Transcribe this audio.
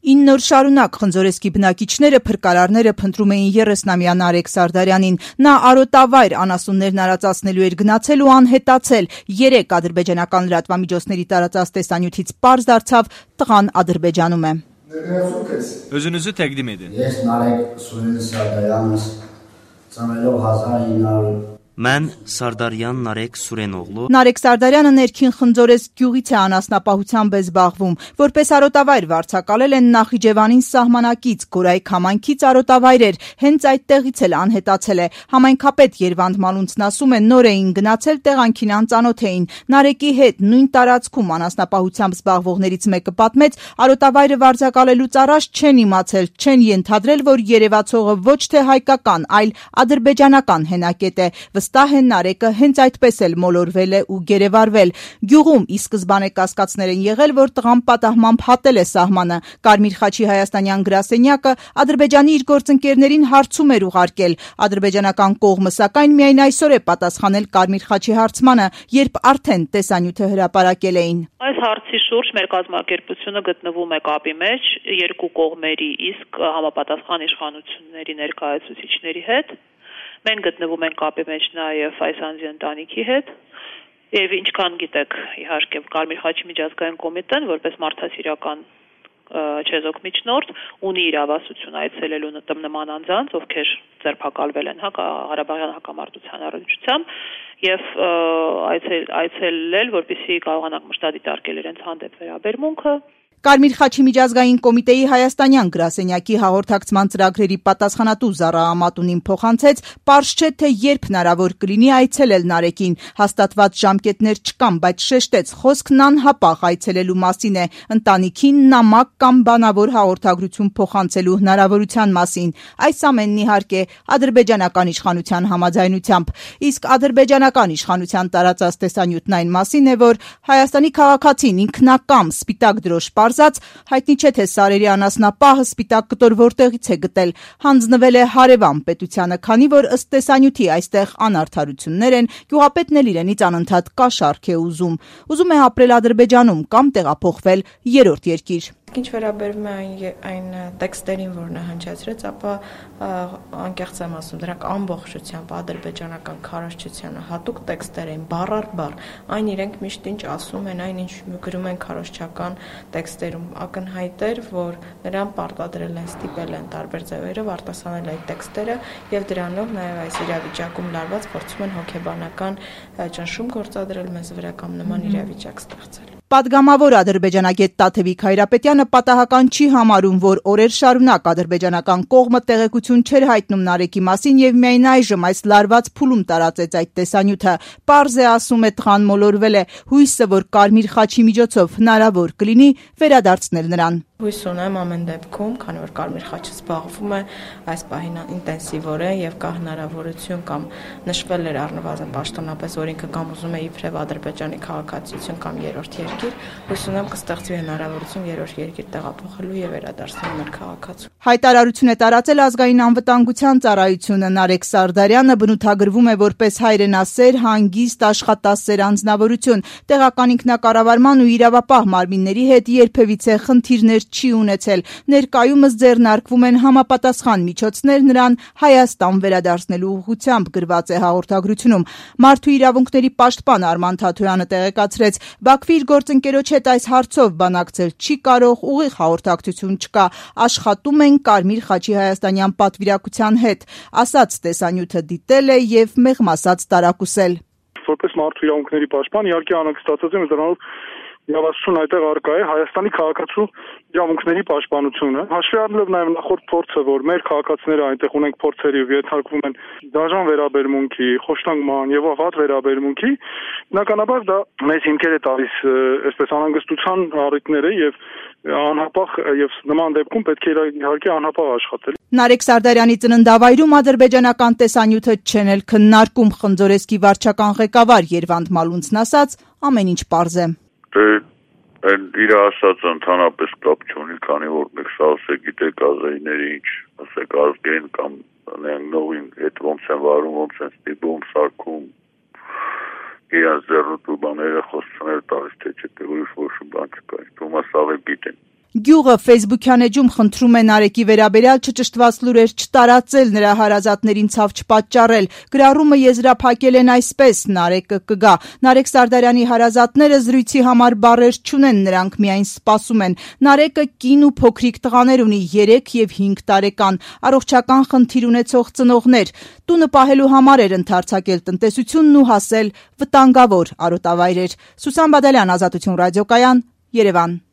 9 օր շարունակ Խնձորեսկի բնակիչները, փրկարարները փնտրում էին 30-ամյա Նարեկ Սարդարյանին։ Նա արոտավայր անասուններն արածացնելու էր գնացել ու անհետացել։ 3 ադրբեջանական լրատվամիջոցների տարածած տեսանյութից պարզ դարձավ տղան Ադրբեջանում է։ Özünüzü təqdim edin. Ես Նարեկ Սարդարյանս ծնվելով 1900 Mən Սարդարյան Նարեկ Սուրենօղլու։ Նարեկ Սարդարյանը ներքին Խնձորես գյուղից է անասնապահությամբ է զբաղվում։ Որպես արոտավայր վարձակալել են Նախիջևանին սահմանակից, Գորայք համայնքից արոտավայր էր, հենց այդտեղից էլ անհետացել է։ Համայնքապետ Երվանդ Մալունցն ասում է, նոր էին գնացել, տեղանքին անծանոթ էին։ Նարեկի հետ նույն տարածքում անասնապահությամբ զբաղվողներից մեկը պատմեց, արոտավայրը վարձակալելուց առաջ չեն իմացել, չեն ենթադրել, որ երևացողը ոչ թե հայկական, այլ ադրբեջանական հենակետ է։ Վստահ են Նարեկը հենց այդպես էլ մոլորվել է ու գերեվարվել։ Գյուղում ի սկզբանե կասկածներ են եղել, որ տղան պատահմամբ հատել է սահմանը։ Կարմիր խաչի հայաստանյան գրասենյակը Ադրբեջանի իր գործընկերներին հարցում էր ուղարկել։ Ադրբեջանական կողմը սակայն միայն այսօր է պատասխանել Կարմիր խաչի հարցմանը, երբ արդեն տեսանյութը հրապարակել էին։ Այս հարցի շուրջ մեր կազմակերպությունը գտնվում է կապի մեջ երկու կողմերի, իսկ համապատասխան իշխանությունների ներկայացուցիչների հետ։ Մենք գտնվում ենք կապի մեջ նաև այս անձի ընտանիքի հետ եւ ինչքան գիտեք, իհարկե Կարմիր խաչի միջազգային կոմիտեն որպես մարդասիրական չեզոք միջնորդ ունի իրավասություն այցելելու նման անձանց, ովքեր ձերբակալվել են Ղարաբաղյան հակամարտության առնչությամբ եւ այցելել, որպեսզի կարողանանք մշտադիտարկել իրենց հանդեպ վերաբերմունքը։ Կարմիր խաչի միջազգային կոմիտեի հայաստանյան գրասենյակի հաղորդակցման ծրագրերի պատասխանատու Զարա Ամատունին փոխանցեց, պարզ չէ թե երբ հնարավոր կլինի այցելել Նարեկին։ Հաստատված ժամկետներ չկան, բայց շեշտեց, խոսքն անհապաղ այցելելու մասին է, ընտանիքին նամակ կամ բանավոր հաղորդագրություն փոխանցելու հնարավորության մասին։ Այս ամենն իհարկե ադրբեջանական իշխանության համաձայնությամբ։ Իսկ ադրբեջանական իշխանության տարածած տեսանյութն այն մասին է, որ Հայաստանի քաղաքացին ինքնակամ սպիտակ դրոշ հայտնի չէ թե Սարերի անասնապահը սպիտակ կտոր որտեղից է գտել, հանձնվել է հարևան պետությանը, քանի որ ըստ տեսանյութի այստեղ անարդարություններ են, գյուղապետն էլ իրենից անընդհատ կաշառք է ուզում։ Ուզում է ապրել Ադրբեջանում կամ տեղափոխվել երրորդ երկիր։ Ինչ վերաբերում է այն տեքստերին, որ նա հնչեցրեց, ապա անկեղծ եմ ասում, դրանք ամբողջությամբ ադրբեջանական քարոզչությանը հատուկ տեքստեր են, բառ առ բառ, այն իրենք միշտ ինչ ասում են, այն ինչ գրում են քարոզչական տեքստերում, ակնհայտ էր, որ նրան պարտադրել են, ստիպել են տարբեր ձևերով արտասանել այդ տեքստերը եւ դրանով նաեւ այս իրավիճակում լարված փորձում են հոգեբանական ճնշում գործադրել մեզ վրա կամ նման իրավիճակ ստեղծել։ Պատգամավոր ադրբեջանագետ Տաթևիկ Հայրապետյանը պատահական չի համարում, որ օրեր շարունակ ադրբեջանական կողմը տեղեկություն չէր հայտնում Նարեկի մասին եւ միայն այժմ այս լարված փուլում տարածեց այդ տեսանյութը։ Պարզ է, ասում է, տղան մոլորվել է, հույսը, որ Կարմիր խաչի միջոցով հնարավոր կլինի վերադարձնել նրան։ Հույս ունեմ ամեն դեպքում, քանի որ Կարմիր խաչը զբաղվում է այս պահին ինտենսիվորեն եւ կա հնարավորություն կամ նշվել էր առնվազն պաշտոնապես, որ ինքը կամ ուզում է իբրև Ադրբեջանի քաղաքացիություն կամ երրորդ երկիր, հույս ունեմ կստեղծվի հնարավորություն երրորդ երկիր տեղափոխելու եւ վերադարձնելու մեր քաղաքացու։ Հայտարարություն է տարածել ազգային անվտանգության ծառայությունը։ Նարեկ Սարդարյանը բնութագրվում է որպես հայրենասեր, հանգիստ, աշխատասեր անձնավորություն։ Տեղական ինքնակառավարման ու իրավապահ մարմինների հետ երբևիցե խնդիրներ չի ունեցել։ Ներկայումս ձեռնարկվում են համապատասխան միջոցներ նրան Հայաստան վերադարձնելու ուղղությամբ, գրված է հաղորդագրությունում։ Մարդու իրավունքների պաշտպան Արման Թաթոյանը տեղեկացրեց, Բաքվի իր գործընկերոջ հետ այս հարցով բանակցել չի կարող, ուղիղ հաղորդակցություն չկա, աշխատում են Կարմիր խաչի հայաստանյան պատվիրակության հետ, ասաց տեսանյութը դիտել է եւ մեղմ ասած տարակուսել։ Որպես մարդու իրավունքների պաշտպան իհարկե անհանգստացած եմ դրանով իրավասություն այդտեղ առկա է Հայաստանի քաղաքացու իրավունքների պաշտպանությունը, հաշվի առնելով նաև նախորդ փորձը, որ մեր քաղաքացիները այնտեղ ունենք փորձերի ու ենթարկվում են դաժան վերաբերմունքի, խոշտանգման եւ վատ վերաբերմունքի, բնականաբար դա մեծ հիմքեր է տալիս այսպես անհանգստության առիթները եւ անհապաղ եւ նման դեպքում պետք է իհարկե անհապաղ աշխատել։ Նարեկ Սարդարյանի ծննդավայրում ադրբեջանական տեսանյութը չեն էլ քննարկում Խնձորեսկի վարչական ղեկավար Երվանդ Մալունցն ասաց, ամեն ինչ պարզ է։ Իր ասած ընդհանրապես կապ չունի, քանի որ մենք սա գիտեք ազգայինների ինչ, ասեք ազգային կամ նույն այդ ոնց են վարում, ոնց են ստիպում, սարքում, իրենց ձեռնտու բաները խոստումներ տալիս, թե չէ ուրիշ ոչ բան չկա, ում ասավ է գիտեն։ Գյուղը Facebook-յան էջում խնդրում է Նարեկի վերաբերյալ չճշտված լուրեր չտարածել, նրա հարազատներին ցավ չպատճառել։ Գրառումը եզրափակել են այսպես. Նարեկը կգա։ Նարեկ Սարդարյանի հարազատները զրույցի համար բառեր չունեն, նրանք միայն սպասում են։ Նարեկը կին ու փոքրիկ տղաներ ունի 3 եւ 5 տարեկան, առողջական խնդիր ունեցող ծնողներ։ Տունը պահելու համար էր ընդարձակել տնտեսությունն ու հասել վտանգավոր արոտավայրեր։ Սուսան Բադալյան, Ազատություն ռադիոկայան, Երևան։